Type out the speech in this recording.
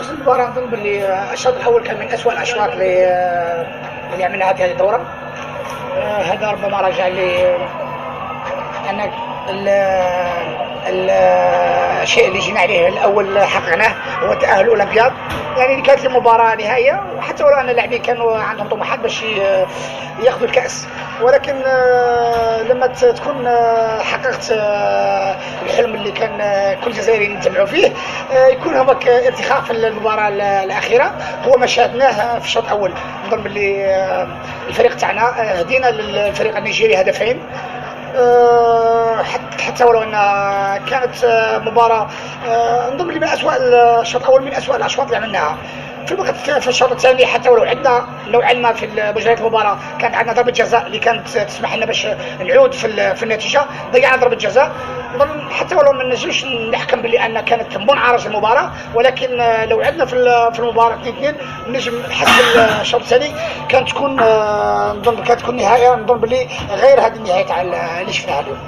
بخصوص المباراة نظن باللي الشوط الأول كان من أسوأ الأشواط اللي عملناها في هذه الدورة. هذا ربما رجع لي أن الشيء اللي جينا عليه الأول حققناه هو تأهل الأولمبياد. يعني كانت المباراة نهائية، وحتى ولو أن اللاعبين كانوا عندهم طموحات باش ياخذوا الكأس، ولكن لما تكون حققت الحلم اللي كان كل جزائري يتبعوا فيه، يكون هناك ارتخاء في المباراة الأخيرة، هو ما شاهدناه في الشوط الأول. نظن باللي الفريق تاعنا هدينا للفريق النيجيري هدفين، حتى ولو ان كانت مباراه نظن من اسوء الشوط الاول، من اسوء الاشواط اللي عملناها. في الوقت في الشوط الثاني حتى ولو عندنا نوعا ما في مجريات المباراه كانت عندنا ضربه جزاء اللي كانت تسمح لنا باش نعود في النتيجه، ضيعنا ضربه جزاء. نظن حتى ولو ما نجمش نحكم بلي ان كانت منعرج المباراه، ولكن لو عندنا في المباراه 2-2 نجم حسب الشوط الثاني كانت تكون نظن كانت تكون نهايه، نظن بلي غير هذه النهايه تاع اللي شفناها اليوم.